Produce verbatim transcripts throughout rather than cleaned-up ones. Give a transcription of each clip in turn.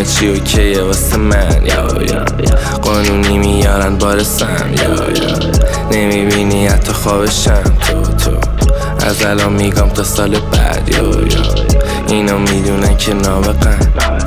چی اوکیه واسه من یا یا قانونی میارن بارسم یا یا نمیبینی حتی خوابشم تو تو از الان میگم تا سال بعد یا یا اینا میدونن که نابقن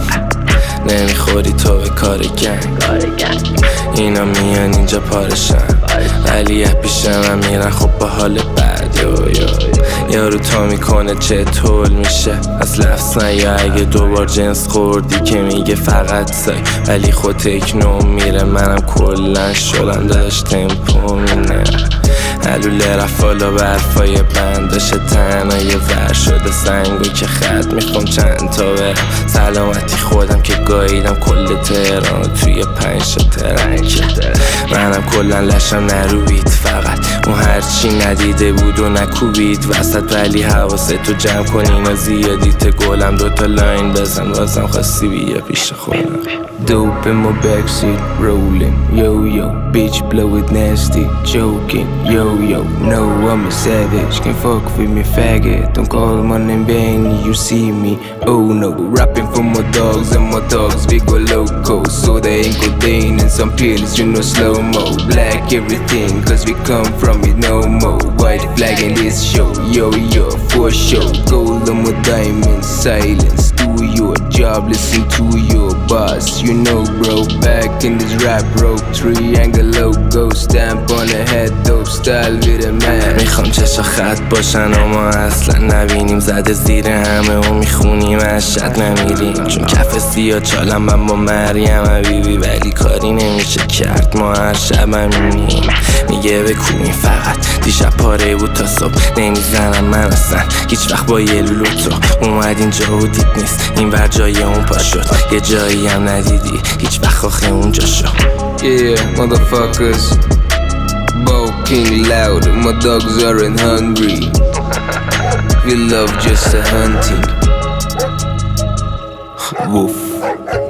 نمیخوری تو به کار گنگ اینا میان اینجا پارشن ولی پیشم هم میرن خب با حال بد یا یا یارو تا میکنه چه طول میشه از لفظ نیا اگه دوبار جنس خوردی که میگه فقط سای ولی خود تکنو میره منم کلن شدم داشت تمپو مینه علوله رفالا برفای بنداشه تنهای ور شده سنگو که خط میخوام چند تا برم سلامتی خودم که گاییدم کل تهران توی پنج ترنگ منم کلن لشم نروید فقط اون هرچی ندیده بود و نکوبید وسط ولی حواست تو جمع کن اینا زیادیت گلم دوتا لاین بزن بازم خواستی بیا پیش خودم Dope in my backseat, rolling, yo-yo. Bitch blow it nasty, joking, yo-yo. No, I'm a savage, can fuck with me faggot. Don't call my name Benny, you see me, oh no. Rapping for my dogs and my dogs, we go loco. So they ain't codeine and some pills, you know slow-mo. Black everything, cause we come from it no more. White flag in this show, yo-yo, for sure. Gold on my diamonds, silence. Do your job, listen to your boss. You know bro, back in this rap rope. Triangle logo, stamp on the head. Dope style with a man. میخوام چشا خط باشن اما اصلا نبینیم زده زیر همه و میخونیم از شد نمیریم چون کف سیاه چالم من با مریم حبیبی ولی کاری نمیشه کرد ما هر شب میمیم میگه بکوبیم فقط دیشب پاره بود تا صبح نمیزنم من اصلا هیچ وقت با یه لولو تو اومد اینجا و دید نیست این ور جای اون پا شد یه جایی هم ندیدی هیچ وقت آخه اونجا شد Yeah, motherfuckers. Barking loud, my dogs aren't hungry. We love just a hunting. Woof.